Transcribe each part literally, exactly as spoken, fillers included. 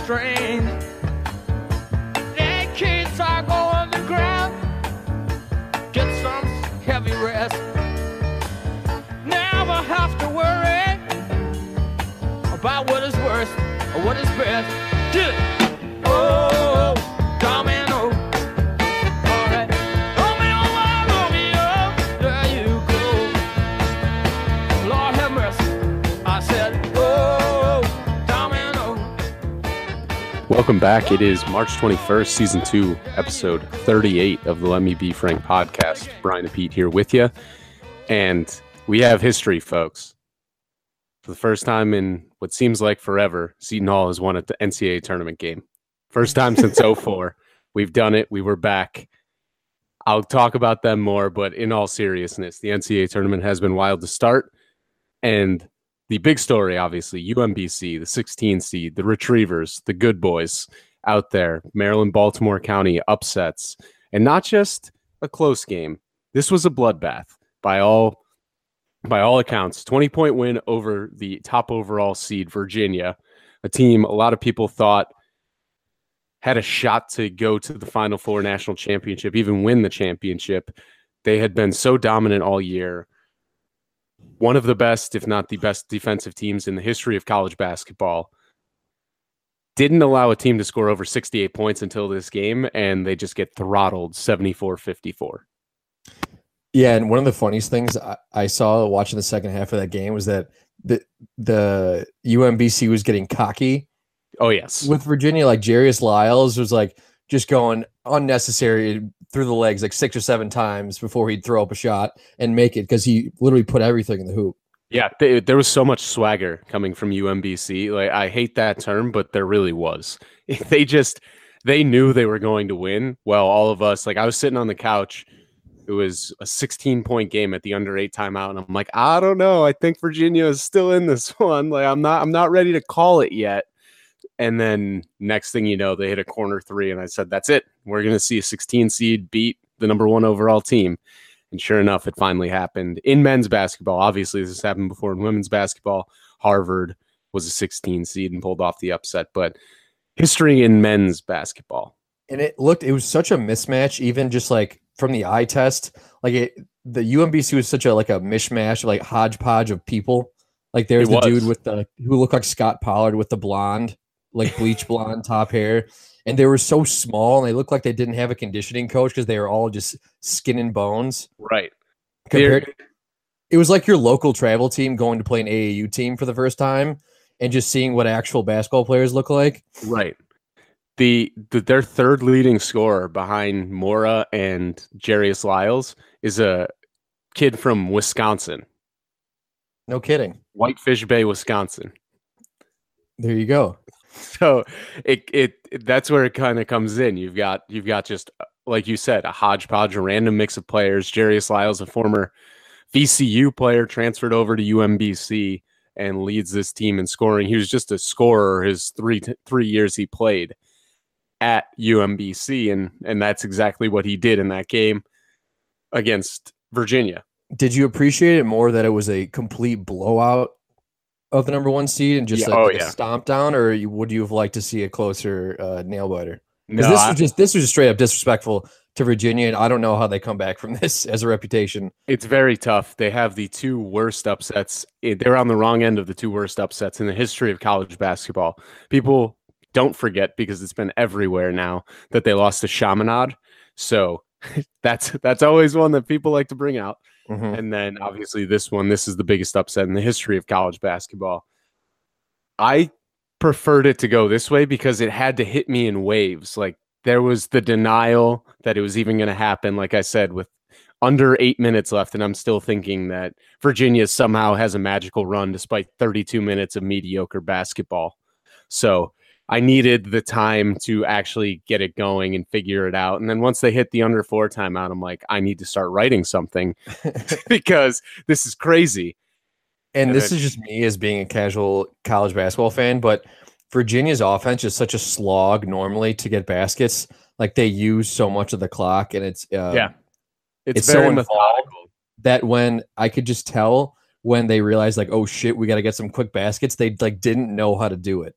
strange. And kids are going to ground. Get some heavy rest. Never have to worry about what is worst or what is best. Get it. Oh, domino. All right. Romeo, Romeo, there you go. Lord have mercy. I said, oh, domino. Welcome back. It is March twenty-first, season two, episode thirty-eight of the Let Me Be Frank podcast. Brian and Pete here with you. And we have history, folks. For the first time in what seems like forever, Seton Hall has won at the N C double A tournament game. First time since oh four. We've done it. We were back. I'll talk about them more, but in all seriousness, the N C double A tournament has been wild to start. And the big story, obviously, U M B C, the sixteen seed, the Retrievers, the good boys out there, Maryland, Baltimore County upsets, and not just a close game. This was a bloodbath by all by all accounts. twenty-point win over the top overall seed, Virginia, a team a lot of people thought had a shot to go to the Final Four national championship, even win the championship. They had been so dominant all year. One of the best, if not the best defensive teams in the history of college basketball. Didn't allow a team to score over sixty-eight points until this game, and they just get throttled seventy-four fifty-four. Yeah, and one of the funniest things I, I saw watching the second half of that game was that the the U M B C was getting cocky. Oh, yes. With Virginia, like Jarius Lyles was like just going unnecessary through the legs like six or seven times before he'd throw up a shot and make it because he literally put everything in the hoop. Yeah, they, there was so much swagger coming from U M B C. Like, I hate that term, but there really was. They just, they knew they were going to win. Well, all of us, like I was sitting on the couch. It was a sixteen-point game at the under eight timeout, and I'm like, I don't know. I think Virginia is still in this one. Like, I'm not, I'm not ready to call it yet. And then next thing you know, they hit a corner three, and I said, that's it. We're going to see a sixteen seed beat the number one overall team. And sure enough, it finally happened in men's basketball. Obviously, this happened before in women's basketball. Harvard was a sixteen seed and pulled off the upset. But history in men's basketball. And it looked, it was such a mismatch, even just like from the eye test. Like it, the U M B C was such a like a mishmash, like hodgepodge of people. Like there's It the was. dude with the who looked like Scott Pollard with the blonde, like bleach blonde top hair. And they were so small, and they looked like they didn't have a conditioning coach because they were all just skin and bones. Right. Compared, to, it was like your local travel team going to play an A A U team for the first time and just seeing what actual basketball players look like. Right. The, the their third leading scorer behind Mora and Jarius Lyles is a kid from Wisconsin. No kidding. Whitefish Bay, Wisconsin. There you go. So it it that's where it kind of comes in. You've got you've got just like you said, a hodgepodge, a random mix of players. Jarius Lyles, a former V C U player, transferred over to U M B C and leads this team in scoring. He was just a scorer his three three years he played at U M B C, and and that's exactly what he did in that game against Virginia. Did you appreciate it more that it was a complete blowout of the number one seed and just Yeah, like, oh, like yeah. a stomp down, or you, would you have liked to see a closer uh, nail biter? No, Because this I- was just this was just straight up disrespectful to Virginia, and I don't know how they come back from this as a reputation. It's very tough. They have the two worst upsets. They're on the wrong end of the two worst upsets in the history of college basketball. People don't forget, because it's been everywhere now, that they lost to Chaminade. So that's that's always one that people like to bring out. Mm-hmm. And then obviously this one, this is the biggest upset in the history of college basketball. I preferred it to go this way because it had to hit me in waves. Like, there was the denial that it was even going to happen. Like I said, with under eight minutes left, and I'm still thinking that Virginia somehow has a magical run despite thirty-two minutes of mediocre basketball. So I needed the time to actually get it going and figure it out. And then once they hit the under four timeout, I'm like, I need to start writing something because this is crazy. And And this then- is just me as being a casual college basketball fan, but Virginia's offense is such a slog normally to get baskets. Like, they use so much of the clock, and it's uh, Yeah. It's, it's very so methodical. that when I could just tell when they realized, like, oh shit, we got to get some quick baskets, they like didn't know how to do it.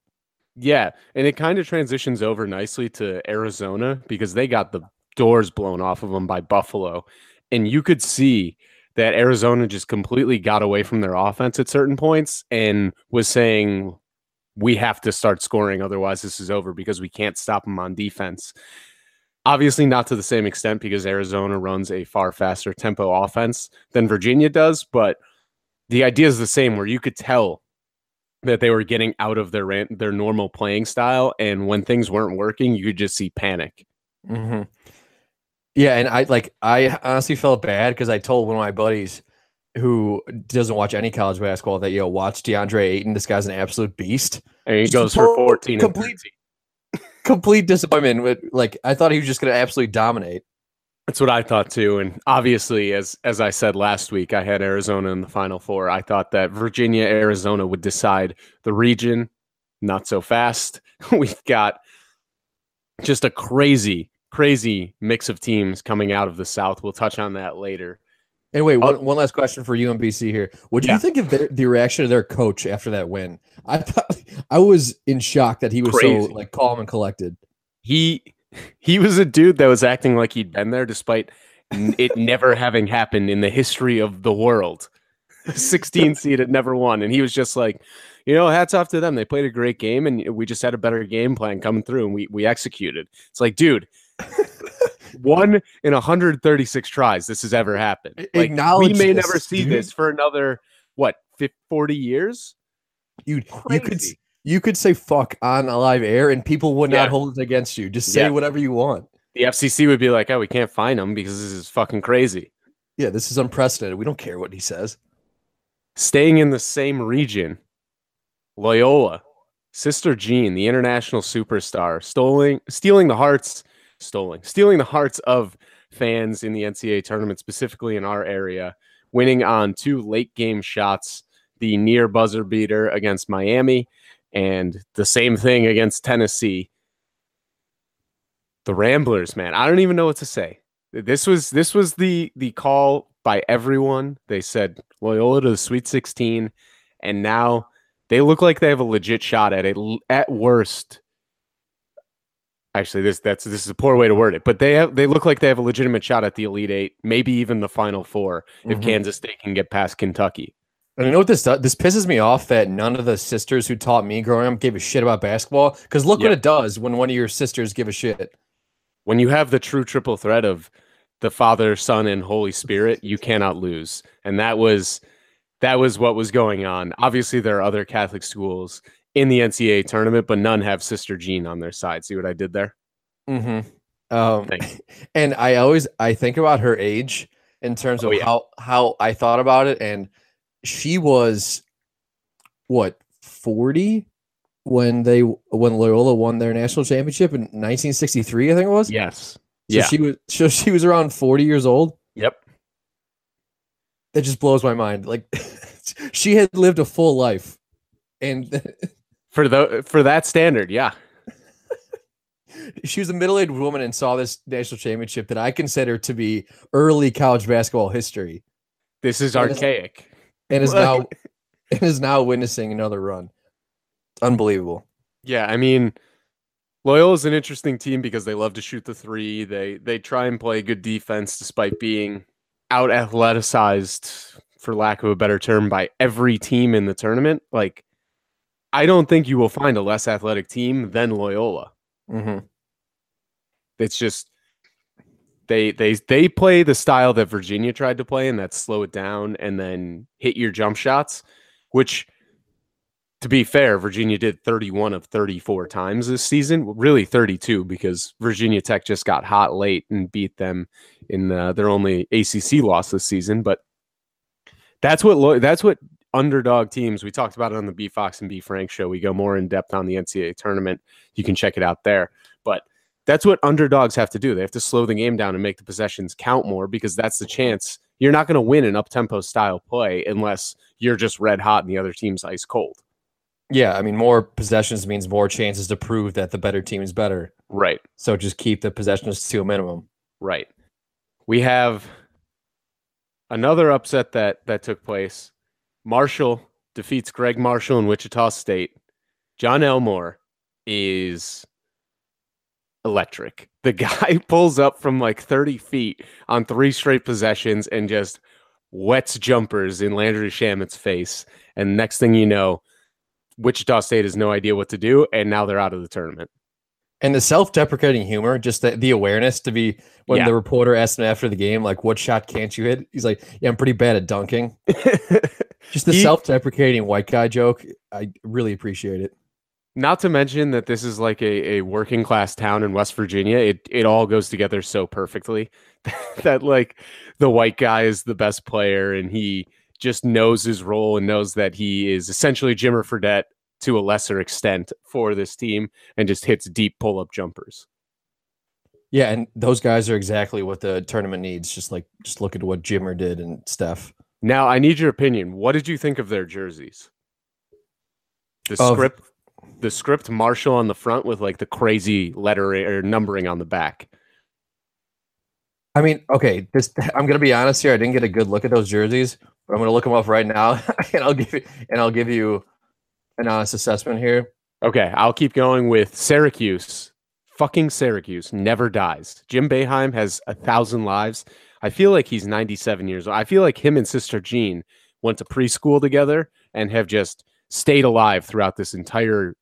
Yeah, and it kind of transitions over nicely to Arizona because they got the doors blown off of them by Buffalo. And you could see that Arizona just completely got away from their offense at certain points and was saying, we have to start scoring, otherwise this is over because we can't stop them on defense. Obviously not to the same extent because Arizona runs a far faster tempo offense than Virginia does, but the idea is the same where you could tell that they were getting out of their ran- their normal playing style, and when things weren't working, you could just see panic. Mm-hmm. Yeah, and I like I honestly felt bad because I told one of my buddies who doesn't watch any college basketball that, yo, watch DeAndre Ayton. This guy's an absolute beast. And he Just goes for fourteen and complete, complete disappointment. With, like, I thought he was just going to absolutely dominate. That's what I thought too. And obviously, as as I said last week, I had Arizona in the Final Four. I thought that Virginia, Arizona would decide the region. Not so fast. We've got just a crazy, crazy mix of teams coming out of the South. We'll touch on that later. Anyway, one, one last question for U M B C here. What do Yeah. you think of their, the reaction of their coach after that win? I thought I was in shock that he was Crazy. so like calm and collected. He he was a dude that was acting like he'd been there despite n- it never having happened in the history of the world. sixteen seed had never won. And he was just like, you know, hats off to them. They played a great game and we just had a better game plan coming through and we we executed. It's like, dude, one in one hundred thirty-six tries this has ever happened. Like, we Acknowledge may this, never see dude. this for another, what, fifty, forty years? You you could Crazy. you could say fuck on a live air and people would Yeah. not hold it against you. Just say Yeah. whatever you want. The F C C would be like, oh, we can't find him because this is fucking crazy. Yeah, this is unprecedented. We don't care what he says. Staying in the same region, Loyola, Sister Jean, the international superstar, stealing, stealing the hearts, stealing, stealing the hearts of fans in the N C double A tournament, specifically in our area, winning on two late game shots, the near buzzer beater against Miami, and the same thing against Tennessee. The Ramblers, man, I don't even know what to say. This was this was the the call by everyone. They said Loyola to the Sweet sixteen, and now they look like they have a legit shot at it. At worst, actually, this that's this is a poor way to word it, but they have they look like they have a legitimate shot at the Elite Eight, maybe even the Final Four if Mhm. Kansas State can get past Kentucky. And you know what this does? This pisses me off that none of the sisters who taught me growing up gave a shit about basketball. Because look what Yeah. it does when one of your sisters give a shit. When you have the true triple threat of the Father, Son, and Holy Spirit, you cannot lose. And that was that was what was going on. Obviously, there are other Catholic schools in the N C double A tournament, but none have Sister Jean on their side. See what I did there? Mm-hmm. Um, Thanks. and I always I think about her age in terms of Oh, yeah. how how I thought about it, and she was what forty when they when Loyola won their national championship in nineteen sixty-three, I think it was. Yes. So Yeah. she was so she was around forty years old. Yep. That just blows my mind. Like she had lived a full life, and For the for that standard, yeah. she was a middle-aged woman and saw this national championship that I consider to be early college basketball history, This is And it's- archaic. and is Like- now and is now witnessing another run. Unbelievable. Yeah, I mean, Loyola is an interesting team because they love to shoot the three. They they try and play good defense despite being out athleticized, for lack of a better term, by every team in the tournament. Like, I don't think you will find a less athletic team than Loyola. Mm-hmm. It's just they they they play the style that Virginia tried to play, and that's slow it down and then hit your jump shots, which, to be fair, Virginia did thirty-one of thirty-four times this season. Well, really thirty-two, because Virginia Tech just got hot late and beat them in uh, their only A C C loss this season. But that's what lo- that's what underdog teams. We talked about it on the B Fox and B Frank show. We go more in depth on the N C double A tournament. You can check it out there. But that's what underdogs have to do. They have to slow the game down and make the possessions count more, because that's the chance. You're not going to win an up-tempo style play unless you're just red hot and the other team's ice cold. Yeah, I mean, more possessions means more chances to prove that the better team is better. Right, So just keep the possessions to a minimum. right. We have another upset that that took place. Marshall defeats Greg Marshall in Wichita State. John Elmore is electric. The guy pulls up from like thirty feet on three straight possessions and just wets jumpers in Landry Shamit's face. And next thing you know, Wichita State has no idea what to do, and now they're out of the tournament. And the self-deprecating humor, just the, the awareness to be when Yeah. the reporter asked him after the game, like, what shot can't you hit? He's like, yeah, I'm pretty bad at dunking. Just the He- self-deprecating white guy joke. I really appreciate it. Not to mention that this is like a, a working class town in West Virginia. It it all goes together so perfectly that like the white guy is the best player and he just knows his role and knows that he is essentially Jimmer Fredette to a lesser extent for this team and just hits deep pull-up jumpers. Yeah, and those guys are exactly what the tournament needs. Just like, just look at what Jimmer did and Steph. Now, I need your opinion. What did you think of their jerseys? The Of- script, the script Marshall on the front with like the crazy lettering or numbering on the back. I mean, okay, this I'm gonna be honest here. I didn't get a good look at those jerseys, but I'm gonna look them up right now, and I'll give you and I'll give you an honest assessment here. Okay, I'll keep going with Syracuse. Fucking Syracuse never dies. Jim Boeheim has a thousand lives. I feel like he's ninety-seven years old. I feel like him and Sister Jean went to preschool together and have just stayed alive throughout this entire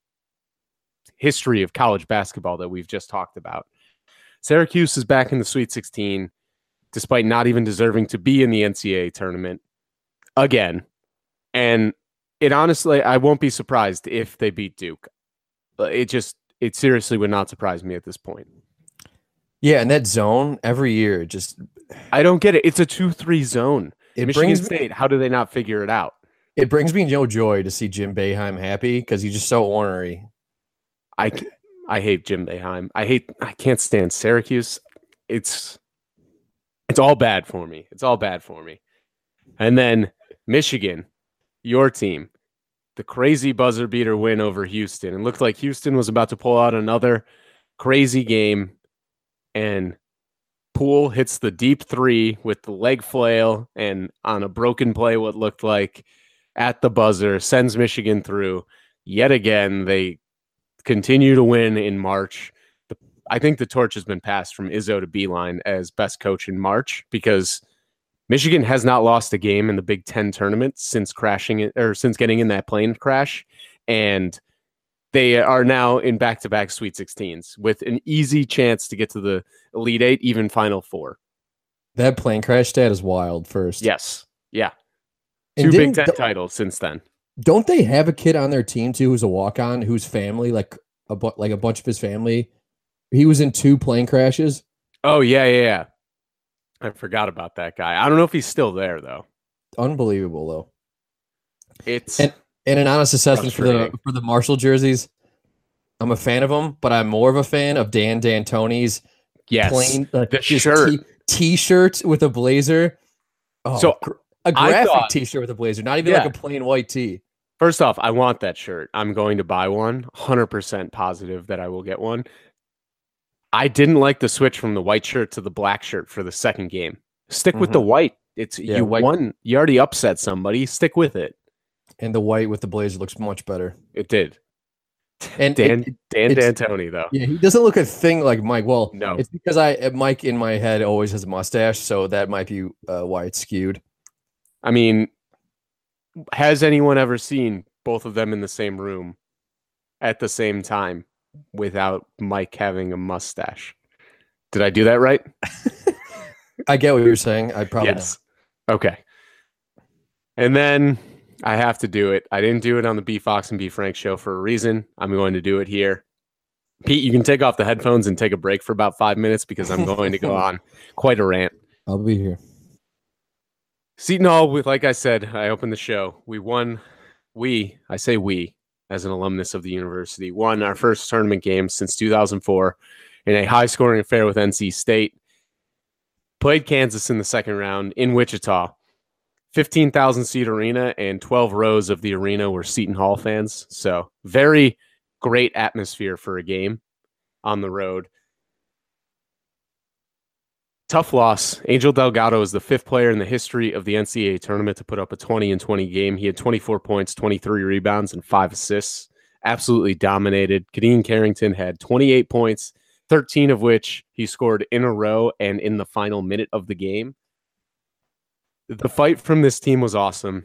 history of college basketball that we've just talked about. Syracuse is back in the Sweet sixteen, despite not even deserving to be in the N C double A tournament again. And it honestly, I won't be surprised if they beat Duke. It just, it seriously would not surprise me at this point. Yeah, and that zone every year just I don't get it. It's a two three zone. it Michigan brings me, State, how do they not figure it out? it brings me no joy to see Jim Boeheim happy because he's just so ornery. I, I hate Jim Boeheim. I hate, I can't stand Syracuse. It's, it's all bad for me. It's all bad for me. And then Michigan, your team, the crazy buzzer beater win over Houston. It looked like Houston was about to pull out another crazy game, and Poole hits the deep three with the leg flail and on a broken play, what looked like at the buzzer, sends Michigan through. Yet again, they continue to win in March. The, I think the torch has been passed from Izzo to Beeline as best coach in March because Michigan has not lost a game in the Big Ten tournament since crashing it or since getting in that plane crash. And they are now in back-to-back Sweet sixteens with an easy chance to get to the Elite Eight, even Final Four. That plane crash stat is wild. First, Yes. Yeah. And Two Big didn't- Ten titles since then. Don't they have a kid on their team too who's a walk-on whose family, like a bu- like a bunch of his family, he was in two plane crashes? Oh, yeah, yeah, yeah. I forgot about that guy. I don't know if he's still there, though. Unbelievable though. It's And and an honest assessment for the Frustrating. for the Marshall jerseys, I'm a fan of them, but I'm more of a fan of Dan D'Antoni's yes. plain uh, the just shirt. T- t-shirt with a blazer. Oh, So, gr- a I graphic thought- t-shirt with a blazer, not even Yeah. like a plain white tee. First off, I want that shirt. I'm going to buy one. one hundred percent positive that I will get one. I didn't like the switch from the white shirt to the black shirt for the second game. Stick with the white. It's Yeah, you white- won. You already upset somebody. Stick with it. And the white with the blazer looks much better. It did. And Dan it- Dan it's- D'Antoni though. yeah, he doesn't look a thing like Mike. Well, No. it's because I uh, Mike in my head always has a mustache, so that might be uh, why it's skewed. I mean, has anyone ever seen both of them in the same room at the same time without Mike having a mustache? Did I do that right? I get what you're saying. I probably Yes. Okay. And then I have to do it. I didn't do it on the B Fox and B Frank show for a reason. I'm going to do it here. Pete, you can take off the headphones and take a break for about five minutes because I'm going to go on quite a rant. not. I'll be here. Seton Hall, with like I said, I opened the show. We won. We, I say we, as an alumnus of the university, won our first tournament game since two thousand four in a high-scoring affair with N C State. Played Kansas in the second round in Wichita. fifteen thousand seat arena and twelve rows of the arena were Seton Hall fans. So very great atmosphere for a game on the road. Tough loss. Angel Delgado is the fifth player in the history of the N C double A tournament to put up a twenty and twenty game. He had twenty-four points, twenty-three rebounds, and five assists absolutely dominated. Kadeem Carrington had twenty-eight points, thirteen of which he scored in a row and in the final minute of the game. The fight from this team was awesome.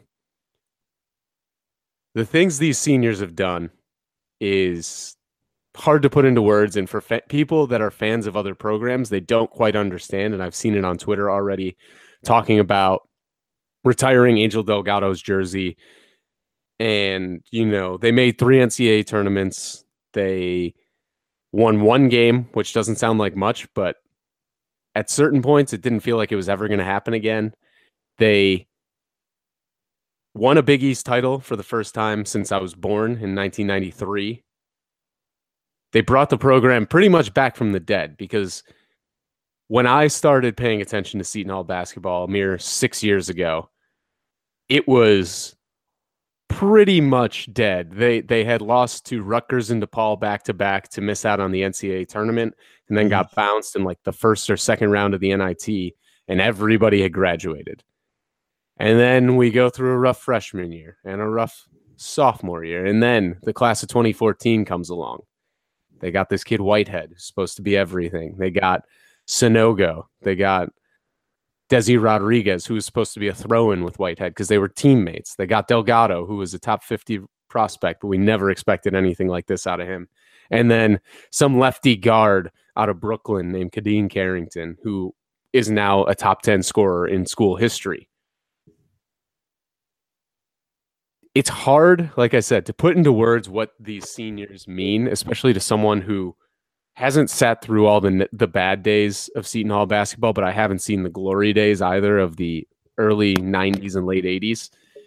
The things these seniors have done is hard to put into words, and for fa- people that are fans of other programs, they don't quite understand, and I've seen it on Twitter already, talking about retiring Angel Delgado's jersey. And, you know, they made three N C A A tournaments. They won one game, which doesn't sound like much, but at certain points, it didn't feel like it was ever going to happen again. They won a Big East title for the first time since I was born in nineteen ninety-three. They brought the program pretty much back from the dead, because when I started paying attention to Seton Hall basketball a mere six years ago, it was pretty much dead. They they had lost to Rutgers and DePaul back-to-back to miss out on the N C A A tournament, and then mm-hmm. got bounced in like the first or second round of the N I T, and everybody had graduated. And then we go through a rough freshman year and a rough sophomore year, and then the class of twenty fourteen comes along. They got this kid Whitehead, who's supposed to be everything. They got Sonogo. They got Desi Rodriguez, who was supposed to be a throw-in with Whitehead because they were teammates. They got Delgado, who was a top fifty prospect, but we never expected anything like this out of him. And then some lefty guard out of Brooklyn named Kadeem Carrington, who is now a top ten scorer in school history. It's hard, like I said, to put into words what these seniors mean, especially to someone who hasn't sat through all the the bad days of Seton Hall basketball, but I haven't seen the glory days either of the early nineties and late eighties.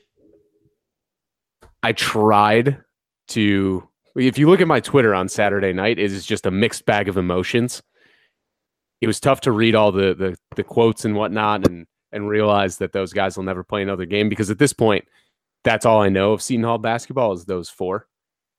I tried to, if you look at my Twitter on Saturday night, it is just a mixed bag of emotions. It was tough to read all the the, the quotes and whatnot and, and realize that those guys will never play another game, because at this point, that's all I know of Seton Hall basketball is those four.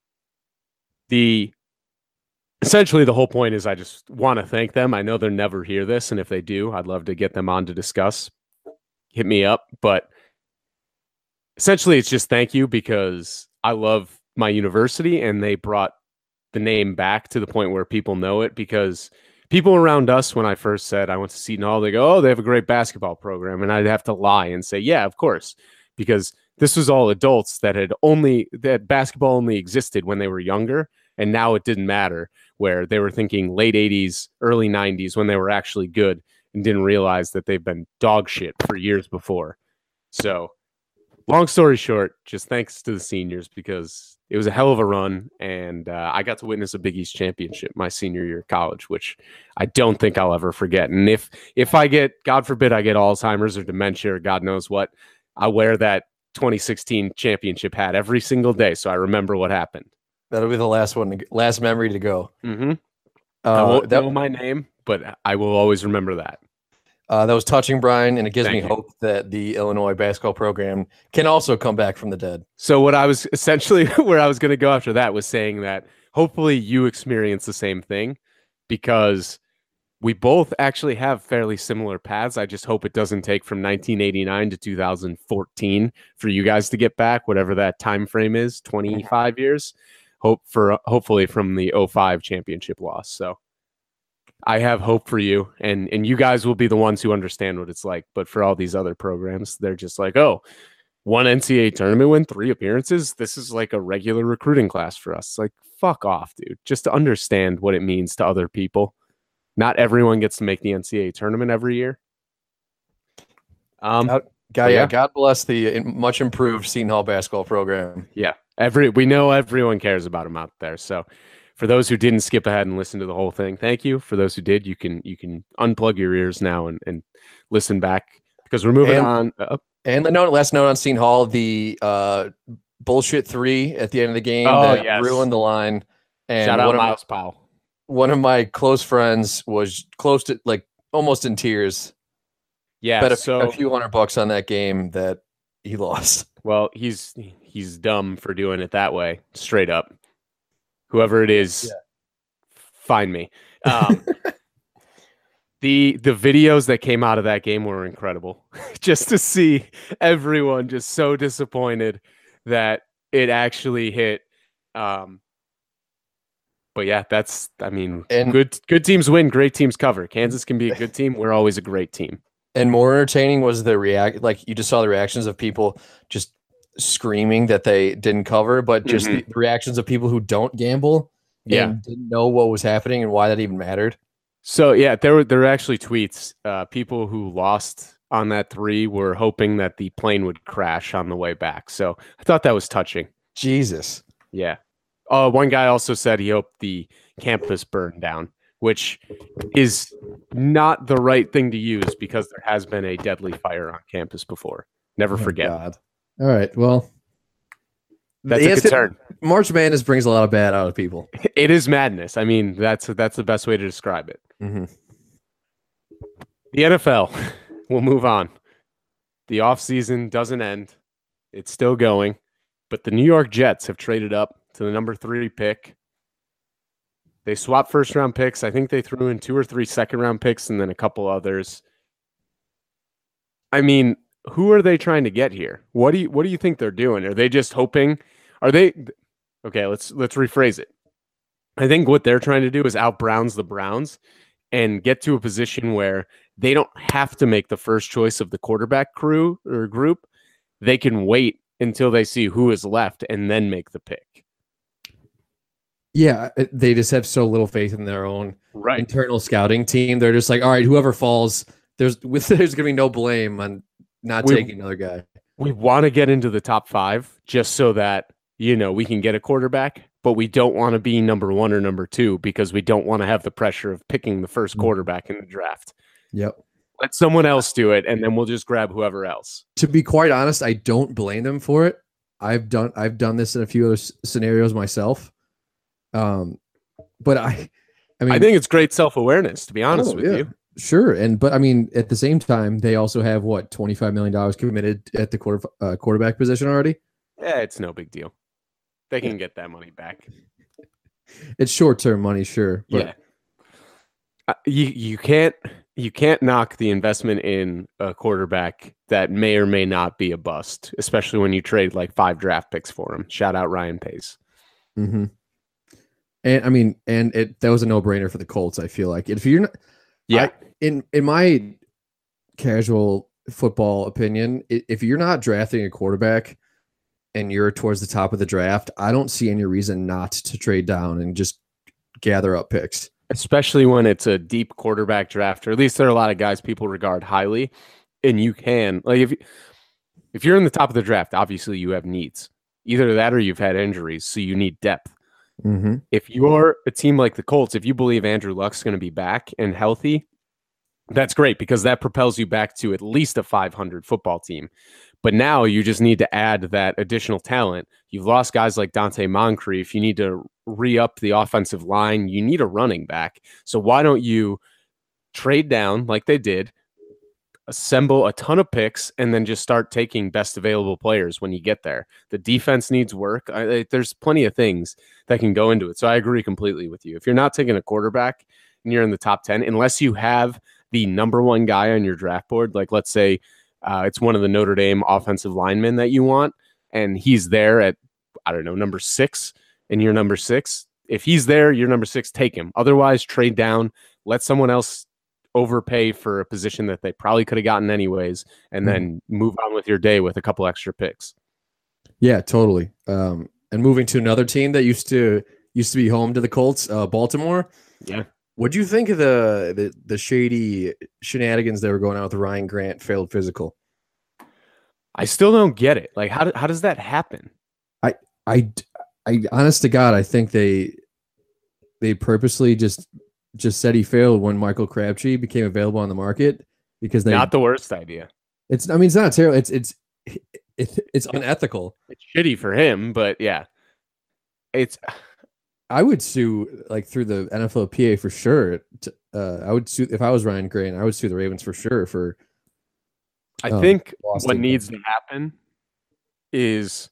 The Essentially, the whole point is I just want to thank them. I know they'll never hear this, and if they do, I'd love to get them on to discuss. Hit me up. But essentially, it's just thank you, because I love my university, and they brought the name back to the point where people know it, because people around us, when I first said I went to Seton Hall, they go, oh, they have a great basketball program. And I'd have to lie and say, yeah, of course, because this was all adults that had only, that basketball only existed when they were younger, and now it didn't matter, where they were thinking late eighties, early nineties when they were actually good and didn't realize that they've been dog shit for years before. So long story short, just thanks to the seniors, because it was a hell of a run, and uh, I got to witness a Big East championship my senior year of college, which I don't think I'll ever forget. And if if I get, God forbid, I get Alzheimer's or dementia or God knows what, I wear that twenty sixteen championship hat every single day, so I remember what happened. That'll be the last one, to, last memory to go. Mm-hmm. Uh, I won't that, know my name, but I will always remember that. Uh, that was touching, Brian, and it gives Thank me you. hope that the Illinois basketball program can also come back from the dead. So what I was essentially where I was going to go after that was saying that hopefully you experience the same thing, because we both actually have fairly similar paths. I just hope it doesn't take from nineteen eighty-nine to two thousand fourteen for you guys to get back, whatever that time frame is, twenty-five years. Hope for hopefully from the oh five championship loss. So I have hope for you, and and you guys will be the ones who understand what it's like. But for all these other programs, they're just like, oh, one N C A A tournament win, three appearances. This is like a regular recruiting class for us. It's like, fuck off, dude. Just to understand what it means to other people. Not everyone gets to make the N C A A tournament every year. Um, God, God, yeah. yeah, God bless the much improved Seton Hall basketball program. Yeah. Every we know everyone cares about them out there. So for those who didn't skip ahead and listen to the whole thing, thank you. For those who did, you can you can unplug your ears now and, and listen back, because we're moving and, on. Uh, and the note, last note on Seton Hall, the uh, bullshit three at the end of the game oh, that yes. ruined the line. And Shout out one Miles of, Powell. One of my close friends was close to, like, almost in tears. Yeah, Bet a, so a few hundred bucks on that game that he lost. Well, he's he's dumb for doing it that way, straight up. Whoever it is, yeah. Find me. Um, the the videos that came out of that game were incredible. Just to see everyone just so disappointed that it actually hit um, But yeah, that's, I mean, And- good good teams win, great teams cover. Kansas can be a good team. We're always a great team. And more entertaining was the react. Like you just saw the reactions of people just screaming that they didn't cover, but just Mhm. the, the reactions of people who don't gamble Yeah. and didn't know what was happening and why that even mattered. So yeah, there were there were actually tweets. Uh, people who lost on that three were hoping that the plane would crash on the way back. So I thought that was touching. Jesus. Yeah. Uh, one guy also said he hoped the campus burned down, which is not the right thing to use because there has been a deadly fire on campus before. Never Oh, forget. God. All right. Well, That's the a answer- concern. March Madness brings a lot of bad out of people. It is madness. I mean, that's that's the best way to describe it. Mm-hmm. The N F L, we'll move on. The offseason doesn't end. It's still going. But the New York Jets have traded up to the number three pick. They swapped first round picks. I think they threw in two or three second round picks and then a couple others. I mean, who are they trying to get here? What do you what do you think they're doing? Are they just hoping? Are they okay, let's let's rephrase it. I think what they're trying to do is out Browns the Browns and get to a position where they don't have to make the first choice of the quarterback crew or group. They can wait until they see who is left and then make the pick. Yeah, it- they just have so little faith in their own Right. internal scouting team. They're just like, all right, whoever falls, there's with there's gonna be no blame on not We- taking another guy. We want to get into the top five just so that, you know, we can get a quarterback, but we don't want to be number one or number two because we don't want to have the pressure of picking the first Mm. quarterback in the draft. Yep. Let someone else do it, and then we'll just grab whoever else. To be quite honest, I don't blame them for it. I've done I've done this in a few other s- scenarios myself. Um, but I, I mean, I think it's great self-awareness, to be honest Oh, with yeah. you. Sure, and but I mean, at the same time, they also have what twenty five million dollars committed at the quarter uh, quarterback position already. Yeah, it's no big deal. They can get that money back. It's short term money, sure. But Yeah. Uh, you you can't you can't knock the investment in a quarterback that may or may not be a bust, especially when you trade like five draft picks for him. Shout out Ryan Pace. hmm And I mean, and it that was a no brainer for the Colts. I feel like if you're not, Yeah. I- in in my casual football opinion, i- if you're not drafting a quarterback and you're towards the top of the draft, I don't see any reason not to trade down and just gather up picks. Especially when it's a deep quarterback draft, or at least there are a lot of guys people regard highly, and you can like if if you're in the top of the draft, obviously you have needs. Either that or you've had injuries, so you need depth. Mm-hmm. If you're a team like the Colts, if you believe Andrew Luck's going to be back and healthy, that's great because that propels you back to at least a five hundred football team. But now you just need to add that additional talent. You've lost guys like Dante Moncrief. You need to re-up the offensive line. You need a running back. So why don't you trade down like they did, assemble a ton of picks, and then just start taking best available players when you get there? The defense needs work. I, I- there's plenty of things that can go into it. So I agree completely with you. If you're not taking a quarterback and you're in the top ten, unless you have the number one guy on your draft board, like let's say uh, it's one of the Notre Dame offensive linemen that you want, and he's there at, I don't know, number six, and you're number six. If he's there, you're number six, take him. Otherwise, trade down, let someone else overpay for a position that they probably could have gotten anyways, and then move on with your day with a couple extra picks. Yeah, totally. Um, and moving to another team that used to used to be home to the Colts, uh, Baltimore. Yeah. What'd you think of the, the the shady shenanigans that were going on with the Ryan Grant failed physical? I still don't get it. Like, how, do, how does that happen? I, I, honest to God, I think they they purposely just just said he failed when Michael Crabtree became available on the market because they. Not the worst idea. It's. I mean, it's not terrible. It's it's it's it's unethical. It's shitty for him, but yeah, it's. I would sue like through the N F L P A for sure. T- Uh, I would sue if I was Ryan Grant. I would sue the Ravens for sure for. I um, think lost what it. needs to happen is,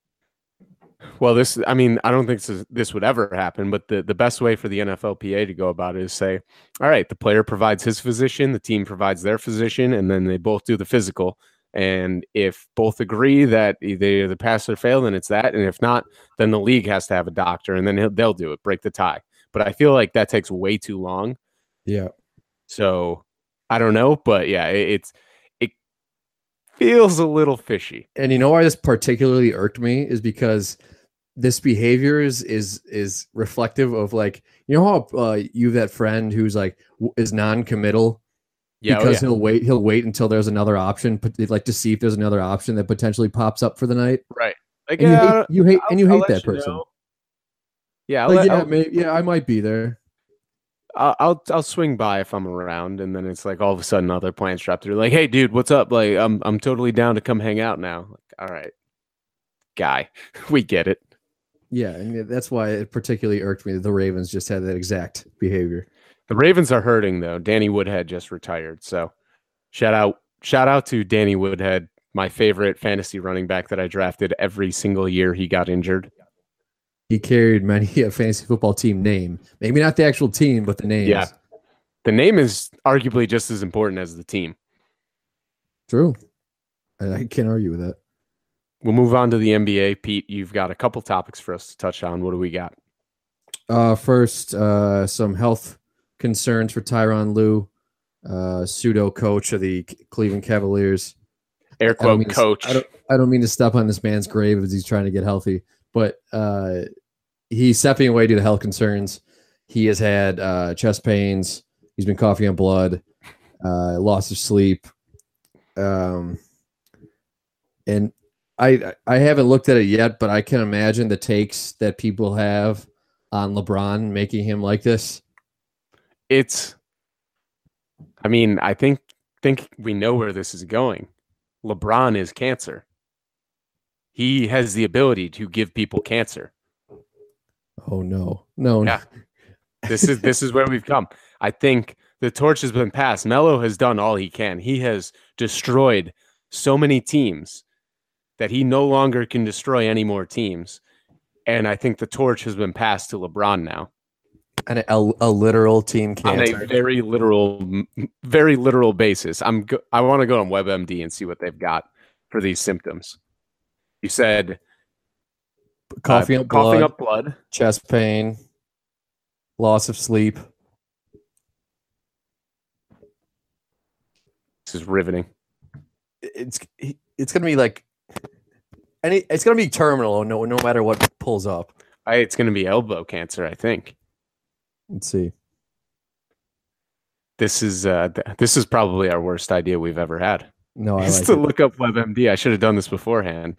well, this. I mean, I don't think this, this would ever happen, but the, the best way for the N F L P A to go about it is say, all right, the player provides his physician, the team provides their physician, and then they both do the physical. And if both agree that they either pass or fail, then it's that. And if not, then the league has to have a doctor, and then he'll, they'll do it, break the tie. but I feel like that takes way too long. Yeah. So I don't know, but yeah, it, it's it feels a little fishy. And you know why this particularly irked me is because this behavior is is is reflective of, like, you know how uh, you have that friend who's like w- is non-committal Yeah, oh, because yeah. he'll wait he'll wait until there's another option, but like to see if there's another option that potentially pops up for the night. Right. Like, And you yeah, hate you hate I'll- and you I'll hate let that you person. know. Yeah, I'll, Like, let- yeah, I'll, maybe, yeah, I might be there. I'll I'll I'll swing by if I'm around, and then it's like all of a sudden other plans drop through. Like, hey, dude, what's up? Like, I'm I'm totally down to come hang out now. Like, all right, guy, we get it. Yeah, and that's why it particularly irked me that the Ravens just had that exact behavior. The Ravens are hurting though. Danny Woodhead just retired, so shout out shout out to Danny Woodhead, my favorite fantasy running back that I drafted every single year he got injured. He carried many a fantasy football team name. Maybe not the actual team, but the names. Yeah. The name is arguably just as important as the team. True. I, I can't argue with that. We'll move on to the N B A. Pete, you've got a couple topics for us to touch on. What do we got? Uh, first, uh, some health concerns for Tyronn Lue, uh, pseudo coach of the Cleveland Cavaliers. Air I don't quote mean to- coach. I don't, I don't mean to step on this man's grave as he's trying to get healthy, but uh, he's stepping away due to health concerns. He has had uh, chest pains. He's been coughing up blood, uh, loss of sleep. Um, and I I haven't looked at it yet, but I can imagine the takes that people have on LeBron making him like this. It's, I mean, I think think we know where this is going. LeBron is cancer. He has the ability to give people cancer. Oh no, no, Yeah. This is this is where we've come. I think the torch has been passed. Melo has done all he can. He has destroyed so many teams that he no longer can destroy any more teams. And I think the torch has been passed to LeBron now. and a, a literal team On cancer. a very literal, very literal basis. I'm go- I want to go on WebMD and see what they've got for these symptoms. You said coughing uh, up coughing blood, up blood, chest pain, loss of sleep. This is riveting. It's it's gonna be like, any. It's gonna be terminal. No, no matter what pulls up. I, it's going to be elbow cancer, I think. Let's see. This is uh, th- this is probably our worst idea we've ever had. No, I Is like to it. look up WebMD. I should have done this beforehand.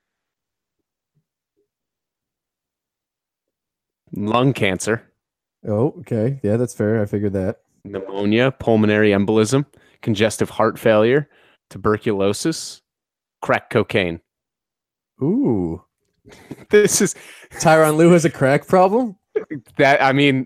Lung cancer, Oh, okay. Yeah, that's fair. I figured that. pneumonia, pulmonary embolism, congestive heart failure, tuberculosis, crack cocaine. Ooh, This is Tyronn Lue has a crack problem. that. I mean,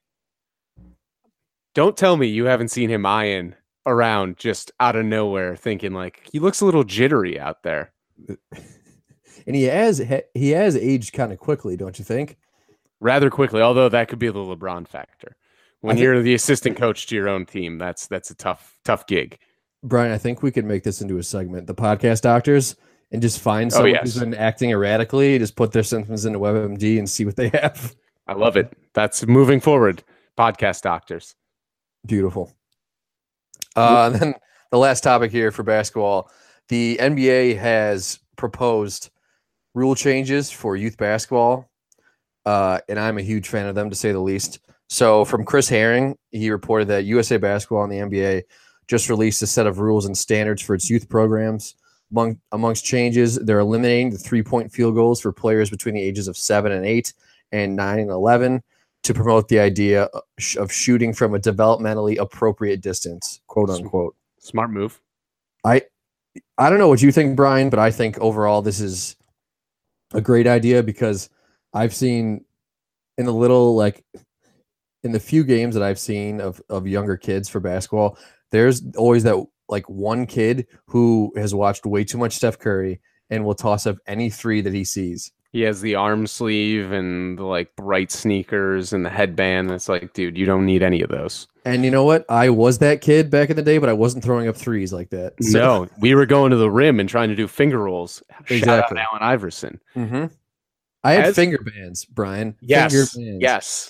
don't tell me you haven't seen him eyeing around just out of nowhere, thinking like he looks a little jittery out there. And he has he has aged kind of quickly, don't you think? Rather quickly, although that could be the LeBron factor. When I think- you're the assistant coach to your own team, that's that's a tough tough gig. Brian, I think we could make this into a segment, the podcast doctors, and just find someone yes. who's been acting erratically, just put their symptoms into WebMD and see what they have. I love it. That's moving forward. Podcast doctors. Beautiful. Uh, and then the last topic here for basketball, the N B A has proposed rule changes for youth basketball, uh, and I'm a huge fan of them, to say the least. So from Chris Herring, he reported that U S A Basketball and the N B A just released a set of rules and standards for its youth programs. Among, amongst changes, they're eliminating the three-point field goals for players between the ages of seven and eight and nine and eleven to promote the idea of shooting from a developmentally appropriate distance, quote unquote. Smart move. I I don't know what you think, Brian, but I think overall this is a great idea because I've seen in the little, like, in the few games that I've seen of, of younger kids for basketball, there's always that like one kid who has watched way too much Steph Curry and will toss up any three that he sees. He has the arm sleeve and the like bright sneakers and the headband. It's like, dude, you don't need any of those. And you know what? I was that kid back in the day, but I wasn't throwing up threes like that. So- No, we were going to the rim and trying to do finger rolls. Exactly. Shout out Allen Iverson. Mhm. I had As- finger bands, Brian. Yes, Finger bands. yes.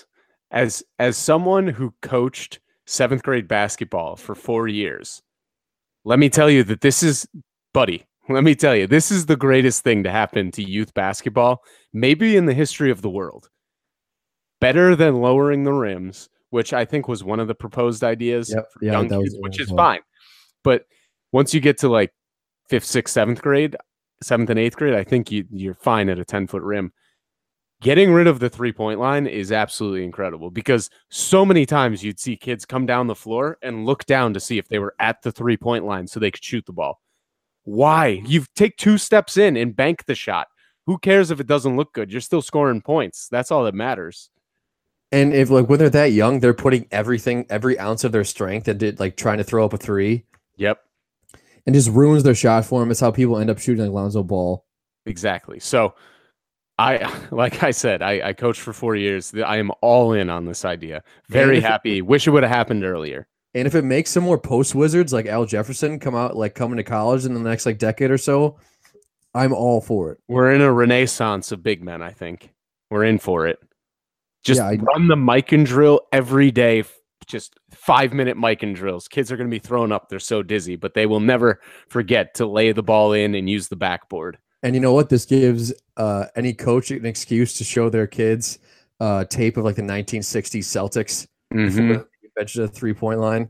as as someone who coached seventh grade basketball for four years, let me tell you that this is, buddy, let me tell you, this is the greatest thing to happen to youth basketball, maybe in the history of the world. Better than lowering the rims, which I think was one of the proposed ideas Yep. for Yeah, young that was kids, the which one is as well. fine. But once you get to like fifth, sixth, seventh grade, seventh and eighth grade, I think you, you're fine at a ten-foot rim. Getting rid of the three-point line is absolutely incredible because so many times you'd see kids come down the floor and look down to see if they were at the three-point line so they could shoot the ball. Why? You take two steps in and bank the shot. Who cares if it doesn't look good? You're still scoring points. That's all that matters. And if like when they're that young, they're putting everything, every ounce of their strength into like trying to throw up a three. Yep. And just ruins their shot for them. It's how people end up shooting like Lonzo Ball. Exactly. So I, like I said, I, I coached for four years. I am all in on this idea. Very happy. It, Wish it would have happened earlier. And if it makes some more post wizards like Al Jefferson come out, like coming to college in the next like decade or so, I'm all for it. We're in a renaissance of big men, I think. We're in for it. Just yeah, I, run the mic and drill every day. Just five minute mic and drills. Kids are going to be thrown up. They're so dizzy, but they will never forget to lay the ball in and use the backboard. And you know what? This gives uh, any coach an excuse to show their kids uh, tape of like the nineteen sixties Celtics Mm-hmm. before they invented the three-point line.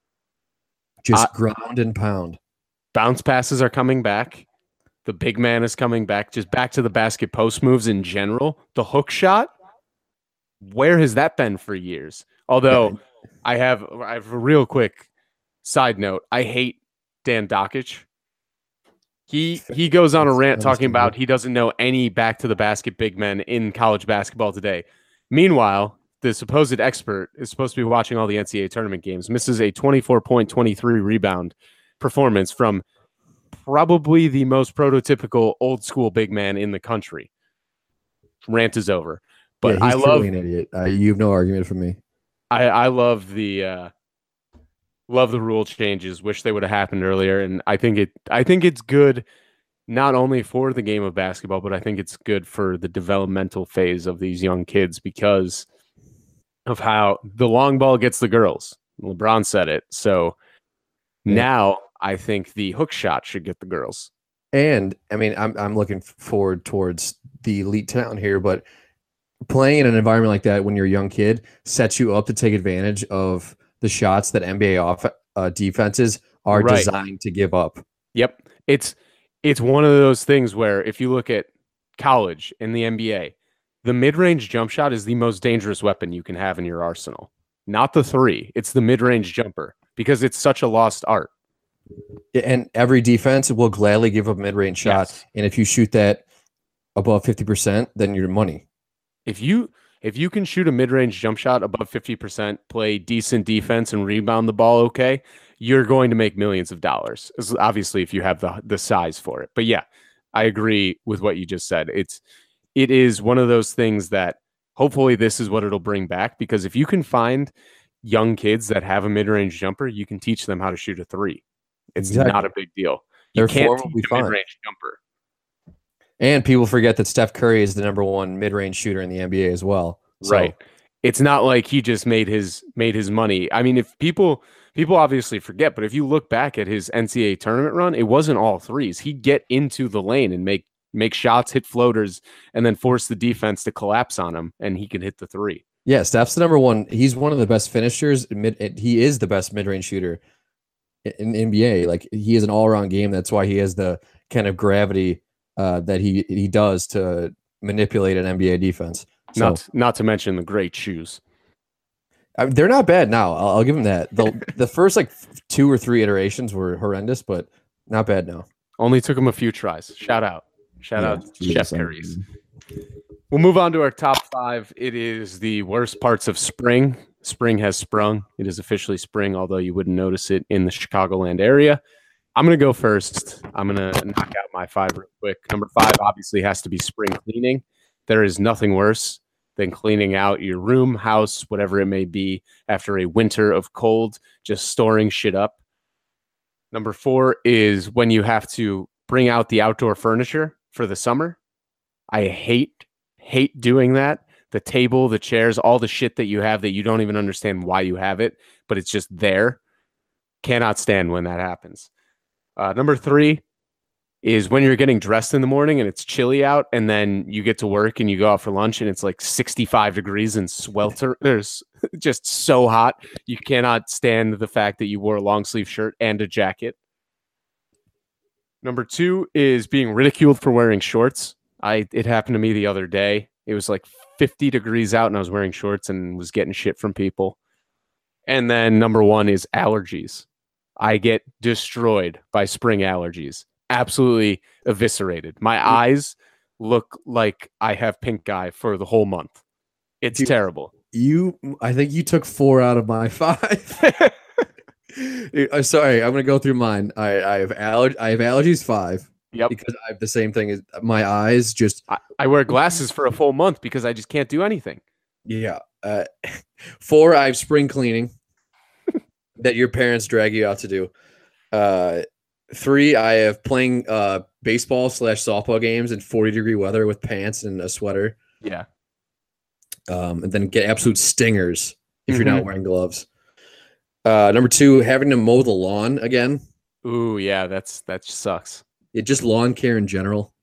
Just Uh, ground and pound. Bounce passes are coming back. The big man is coming back. Just back to the basket post moves in general. The hook shot, where has that been for years? Although I have, I have a real quick side note. I hate Dan Dockich. He he goes on a rant talking about he doesn't know any back to the basket big men in college basketball today. Meanwhile, the supposed expert is supposed to be watching all the N C double A tournament games, misses a twenty-four point, twenty-three rebound performance from probably the most prototypical old school big man in the country. Rant is over. But yeah, he's I love an idiot. Uh, you have no argument from me. I, I love the uh, love the rule changes. Wish they would have happened earlier, and I think it. I think it's good, not only for the game of basketball, but I think it's good for the developmental phase of these young kids because of how the long ball gets the girls. LeBron said it. So yeah. Now I think the hook shot should get the girls. And I mean, I'm I'm looking forward towards the elite talent here, but playing in an environment like that when you're a young kid sets you up to take advantage of the shots that N B A off uh, defenses are right. designed to give up. Yep. It's it's one of those things where if you look at college and the N B A, the mid-range jump shot is the most dangerous weapon you can have in your arsenal. Not the three. It's the mid-range jumper because it's such a lost art. And every defense will gladly give up a mid-range shot. Yes. And if you shoot that above fifty percent, then you're money. If you if you can shoot a mid-range jump shot above fifty percent, play decent defense and rebound the ball okay, you're going to make millions of dollars. Obviously, if you have the the size for it. But yeah, I agree with what you just said. It's it is one of those things that hopefully this is what it'll bring back because if you can find young kids that have a mid-range jumper, you can teach them how to shoot a three. It's exactly. not a big deal. You Their can't teach be a fine. mid-range jumper. And people forget that Steph Curry is the number one mid-range shooter in the N B A as well. So. Right. It's not like he just made his made his money. I mean, if people people obviously forget, but if you look back at his N C double A tournament run, it wasn't all threes. He'd get into the lane and make make shots, hit floaters, and then force the defense to collapse on him, and he could hit the three. Yeah, Steph's the number one. He's one of the best finishers. Mid, he is the best mid-range shooter in the N B A. Like he is an all-around game. That's why he has the kind of gravity uh, that he he does to manipulate an N B A defense. So, not not to mention the great shoes. I mean, they're not bad now. I'll, I'll give him that. The the first like two or three iterations were horrendous, but not bad now. Only took him a few tries. Shout out, shout yeah, out, Chef Curry's. We'll move on to our top five. It is the worst parts of spring. Spring has sprung. It is officially spring, although you wouldn't notice it in the Chicagoland area. I'm going to go first. I'm going to knock out my five real quick. Number five obviously has to be spring cleaning. There is nothing worse than cleaning out your room, house, whatever it may be, after a winter of cold, just storing shit up. Number four is when you have to bring out the outdoor furniture for the summer. I hate, hate doing that. the table, the chairs, all the shit that you have that you don't even understand why you have it, but it's just there. Cannot stand when that happens. Uh, number three is when you're getting dressed in the morning and it's chilly out, and then you get to work and you go out for lunch and it's like sixty-five degrees and swelter. There's just so hot. You cannot stand the fact that you wore a long sleeve shirt and a jacket. Number two is being ridiculed for wearing shorts. I it happened to me the other day. It was like fifty degrees out and I was wearing shorts and was getting shit from people. And then number one is allergies. I get destroyed by spring allergies. Absolutely eviscerated. My eyes look like I have pink eye for the whole month. It's Dude, terrible. You, I think you took four out of my five. I'm sorry, I'm gonna go through mine. I, I have aller- I have allergies five. Yep. Because I have the same thing as my eyes. Just I, I wear glasses for a full month because I just can't do anything. Yeah. Uh, four, I have spring cleaning that your parents drag you out to do. Uh, three, I have playing uh baseball slash softball games in forty degree weather with pants and a sweater. Yeah. Um, and then get absolute stingers if Mm-hmm. you're not wearing gloves. Uh, number two, having to mow the lawn again. Ooh, yeah, that's that sucks. It just lawn care in general.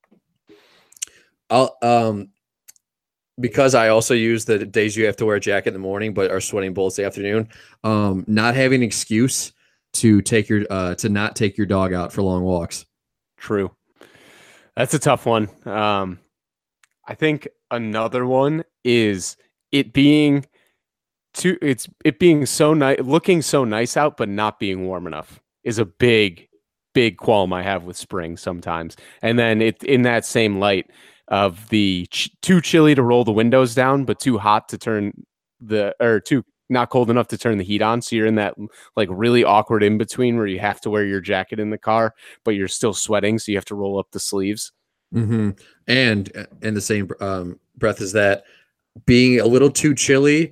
I'll um because I also use the days you have to wear a jacket in the morning but are sweating bullets the afternoon. Um, not having an excuse to take your uh to not take your dog out for long walks. True. That's a tough one. Um, I think another one is it being too it's it being so nice, looking so nice out, but not being warm enough is a big, big qualm I have with spring sometimes. And then it in that same light of the ch- too chilly to roll the windows down, but too hot to turn the or too not cold enough to turn the heat on. So you're in that like really awkward in between where you have to wear your jacket in the car, but you're still sweating, so you have to roll up the sleeves. Mm-hmm. And uh, in the same um, breath as that, being a little too chilly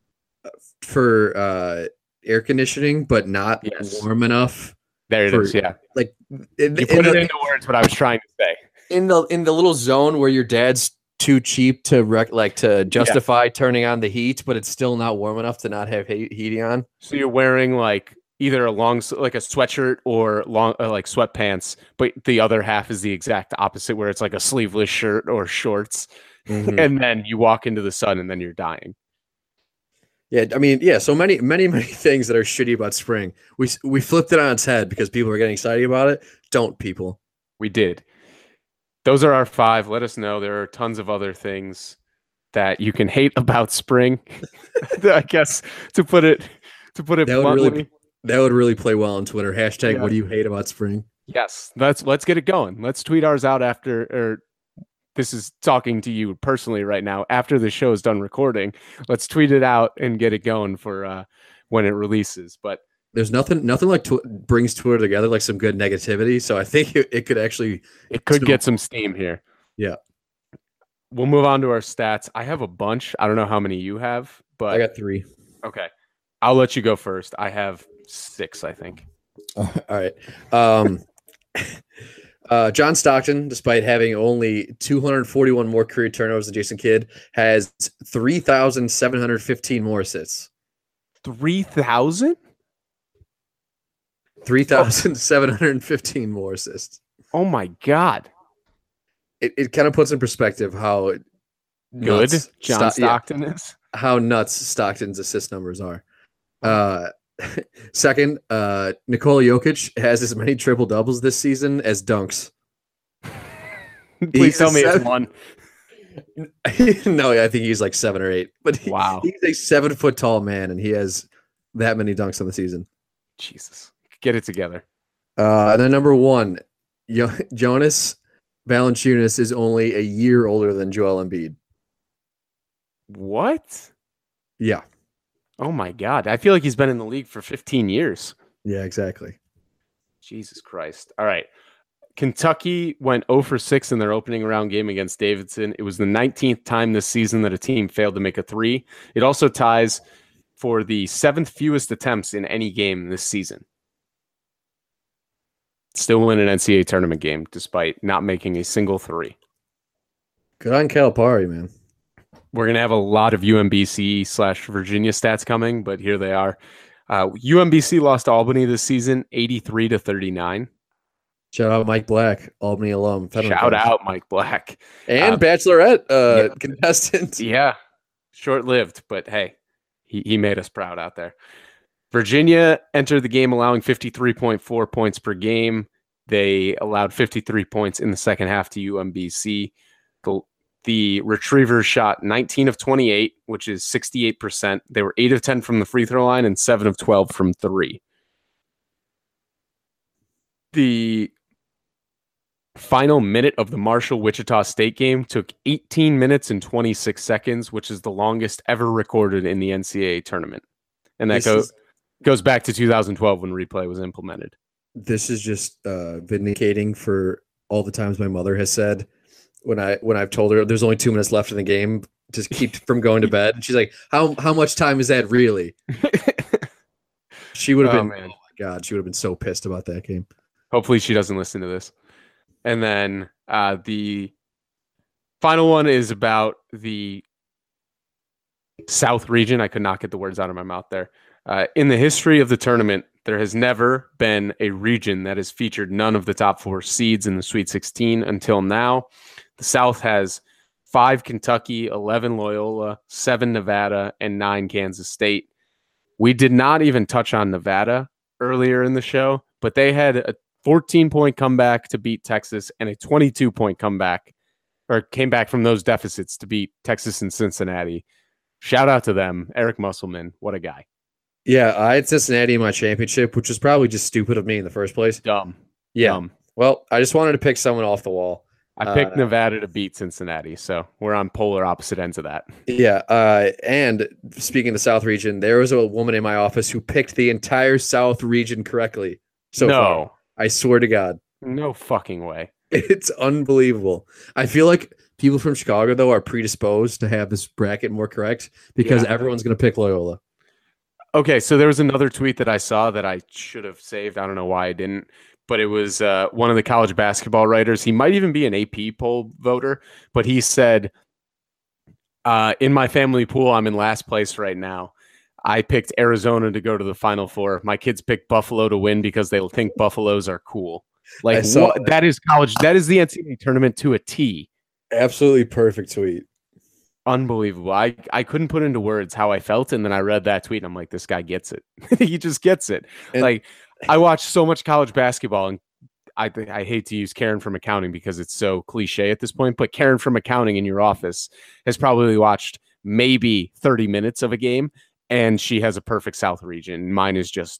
for uh, air conditioning, but not Yes. warm enough. There it for, is. Yeah, Like in, you in put it the, into words what I was trying to say. in the in the little zone where your dad's too cheap to rec- like to justify turning on the heat, but it's still not warm enough to not have he- heating on. So you're wearing like either a long, s- like a sweatshirt or long, uh, like sweatpants, but the other half is the exact opposite, where it's like a sleeveless shirt or shorts, Mhm. and then you walk into the sun and then you're dying. Yeah, I mean, yeah. So many, many, many things that are shitty about spring. We we flipped it on its head because people are getting excited about it. Don't people? We did. Those are our five. Let us know. There are tons of other things that you can hate about spring. I guess to put it to put it That would bluntly. really that would really play well on Twitter. Hashtag Yeah. What do you hate about spring? Yes, let's let's get it going. Let's tweet ours out after, or this is talking to you personally right now. After the show is done recording, let's tweet it out and get it going for uh, when it releases. But There's nothing nothing like tw- brings Twitter together like some good negativity. So I think it, it could actually. it could So- get some steam here. Yeah. We'll move on to our stats. I have a bunch. I don't know how many you have, but I got three. okay. I'll let you go first. I have six, I think. All right. Um, uh, John Stockton, despite having only two hundred forty-one more career turnovers than Jason Kidd, has three thousand seven hundred fifteen more assists. three thousand? three thousand seven hundred fifteen more assists. Oh my God. It, it kind of puts in perspective how Good. nuts John Sto- yeah, Stockton is. how nuts Stockton's assist numbers are. Uh, second, uh, Nikola Jokic has as many triple doubles this season as dunks. Please He's tell a me it's seven- one. No, I think he's like seven or eight. But he- Wow. he's a seven foot tall man, and he has that many dunks on the season. Jesus. Get it together. Uh, and then number one, jo- Jonas Valanciunas is only a year older than Joel Embiid. What? Yeah, Oh my God. I feel like he's been in the league for fifteen years. yeah, exactly. Jesus Christ. All right. Kentucky went zero for six in their opening round game against Davidson. It was the nineteenth time this season that a team failed to make a three. It also ties for the seventh fewest attempts in any game this season. Still win an N C double A tournament game despite not making a single three. Good on Calipari, man. We're going to have a lot of U M B C slash Virginia stats coming, but here they are. Uh, U M B C lost to Albany this season, eighty-three to thirty-nine. Shout out Mike Black, Albany alum. Shout out Mike Black. And uh, Bachelorette uh, yeah. contestant. Yeah, short-lived, but hey, he, he made us proud out there. Virginia entered the game allowing fifty-three point four points per game. They allowed fifty-three points in the second half to U M B C. The, the Retrievers shot nineteen of twenty-eight, which is sixty-eight percent. They were eight of ten from the free throw line and seven of twelve from three. The final minute of the Marshall-Wichita State game took eighteen minutes and twenty-six seconds, which is the longest ever recorded in the N C double A tournament. And that goes, is, goes back to two thousand twelve when replay was implemented. This is just uh, vindicating for all the times my mother has said when I when I've told her there's only two minutes left in the game, just keep from going to bed. And she's like, "How how much time is that really?" She would have oh, been. Man. Oh my god, she would have been so pissed about that game. Hopefully, she doesn't listen to this. And then uh, the final one is about the South region. I could not get the words out of my mouth there. Uh, in the history of the tournament, there has never been a region that has featured none of the top four seeds in the Sweet sixteen until now. The South has five Kentucky, eleven Loyola, seven Nevada, and nine Kansas State. We did not even touch on Nevada earlier in the show, but they had a fourteen-point comeback to beat Texas and a twenty-two-point comeback, or came back from those deficits to beat Texas and Cincinnati. Shout out to them. Eric Musselman, what a guy. Yeah, I had Cincinnati in my championship, which was probably just stupid of me in the first place. Dumb. Yeah. Dumb. Well, I just wanted to pick someone off the wall. I picked uh, Nevada to beat Cincinnati, so we're on polar opposite ends of that. Yeah, uh, and speaking of the South region, there was a woman in my office who picked the entire South region correctly. So no. far. I swear to God. No fucking way. It's unbelievable. I feel like people from Chicago, though, are predisposed to have this bracket more correct because yeah. everyone's going to pick Loyola. Okay, so there was another tweet that I saw that I should have saved. I don't know why I didn't, but it was uh, one of the college basketball writers. He might even be an A P poll voter, but he said, uh, in my family pool, I'm in last place right now. I picked Arizona to go to the Final Four. My kids picked Buffalo to win because they think Buffaloes are cool. Like what, that. that is college. That is the N C double A tournament to a T. Absolutely perfect tweet. Unbelievable. I, I couldn't put into words how I felt. And then I read that tweet and I'm like, this guy gets it. He just gets it. And like I watched so much college basketball, and I I hate to use Karen from accounting because it's so cliche at this point, but Karen from accounting in your office has probably watched maybe thirty minutes of a game, and she has a perfect South region. Mine is just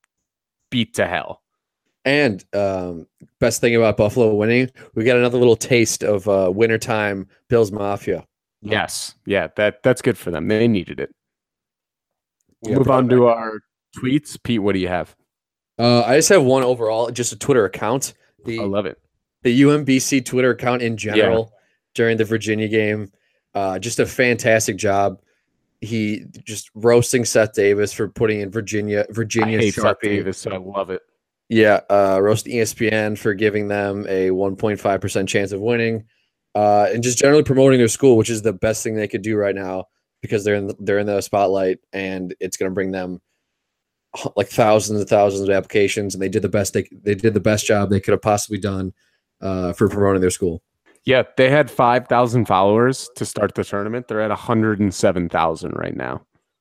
beat to hell. And um, best thing about Buffalo winning, we got another little taste of uh, wintertime Bills Mafia. Yes. Yeah, that that's good for them. They needed it. We'll yeah, move on to our tweets. Pete, what do you have? Uh, I just have one overall, just a Twitter account. The, I love it. The U M B C Twitter account in general yeah. during the Virginia game. Uh, just a fantastic job. He just roasting Seth Davis for putting in Virginia. Virginia I hate Sharpie. Seth Davis, so I love it. Yeah, uh, roasting E S P N for giving them a one point five percent chance of winning. Uh, and just generally promoting their school, which is the best thing they could do right now because they're in the, they're in the spotlight, and it's going to bring them like thousands and thousands of applications. And they did the best they they did the best job they could have possibly done uh, for promoting their school. Yeah, they had five thousand followers to start the tournament. They're at one hundred seven thousand right now.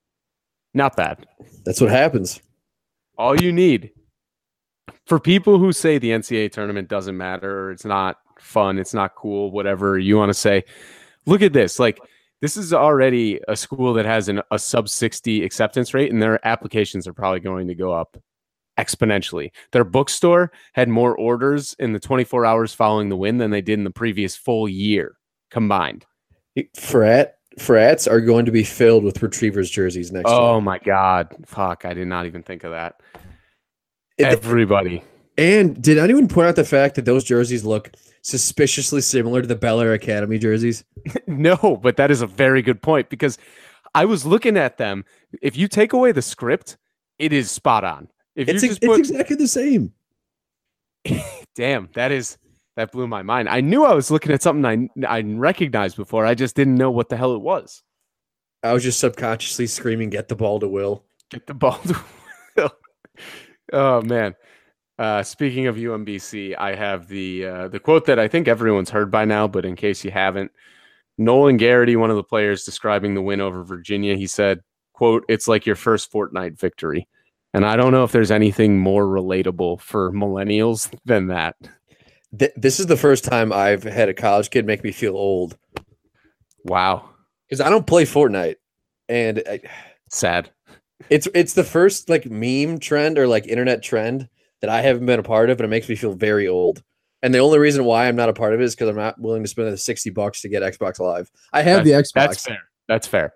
Not bad. That's what happens. All you need for people who say the N C double A tournament doesn't matter, or it's not fun, it's not cool, whatever you want to say. Look at this. Like, this is already a school that has an, a sub sixty acceptance rate, and their applications are probably going to go up exponentially. Their bookstore had more orders in the twenty-four hours following the win than they did in the previous full year combined. Frat frats are going to be filled with Retrievers jerseys next oh year. Oh my God. Fuck. I did not even think of that. It, Everybody. And did anyone point out the fact that those jerseys look suspiciously similar to the Bel Air Academy jerseys? No, but that is a very good point, because I was looking at them. If you take away the script, it is spot on. If it's, you a, just it's put, exactly the same. Damn, that is That blew my mind. I knew I was looking at something I I recognized before. I just didn't know what the hell it was. I was just subconsciously screaming, "Get the ball to Will." Get the ball to Will. Oh man. Uh, speaking of U M B C, I have the uh, the quote that I think everyone's heard by now, but in case you haven't, Nolan Garrity, one of the players describing the win over Virginia, he said, quote, "It's like your first Fortnite victory." And I don't know if there's anything more relatable for millennials than that. Th- this is the first time I've had a college kid make me feel old. Wow. Because I don't play Fortnite. And I, sad. It's it's the first like meme trend or like internet trend that I haven't been a part of, and it makes me feel very old. And the only reason why I'm not a part of it is because I'm not willing to spend the sixty bucks to get Xbox Live. I have that's, the Xbox. That's fair. That's fair.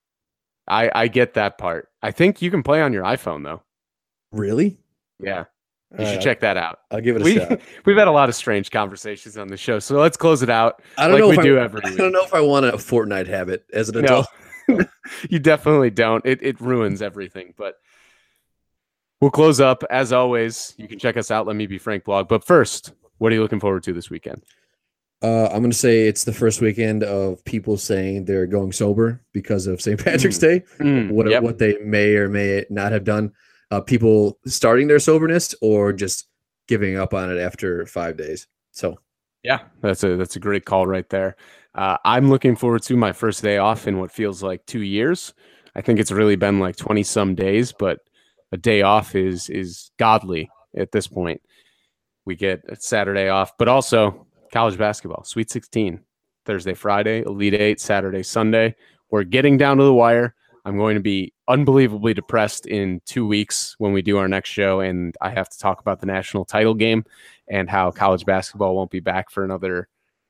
I I get that part. I think you can play on your iPhone though. Really? Yeah. You All should right, check that out. I'll give it a we, shot. We've had a lot of strange conversations on the show, so let's close it out. I don't like know we if do I, every week. I don't know if I want a Fortnite habit as an adult. No, you definitely don't. It it ruins everything. But we'll close up as always. You can check us out. Let Me Be Frank blog. But first, what are you looking forward to this weekend? Uh, I'm going to say it's the first weekend of people saying they're going sober because of Saint Patrick's Mm. Day. Mm, what yep. what they may or may not have done. Uh, people starting their soberness or just giving up on it after five days. So Yeah, that's a that's a great call right there. Uh, I'm looking forward to my first day off in what feels like two years. I think it's really been like twenty some days, but a day off is is godly at this point. We get a Saturday off, but also college basketball, Sweet sixteen, Thursday, Friday, Elite Eight, Saturday, Sunday. We're getting down to the wire. I'm going to be unbelievably depressed in two weeks when we do our next show, and I have to talk about the national title game and how college basketball won't be back for another,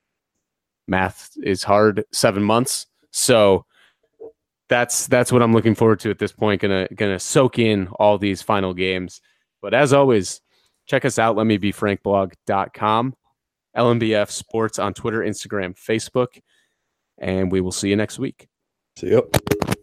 math is hard, seven months. So that's that's what I'm looking forward to at this point. Gonna gonna soak in all these final games. But as always, check us out. Let me be frank blog dot com, L M B F Sports on Twitter, Instagram, Facebook, and we will see you next week. see you.